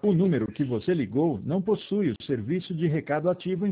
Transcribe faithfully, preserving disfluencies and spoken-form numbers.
O número que você ligou não possui o serviço de recado ativo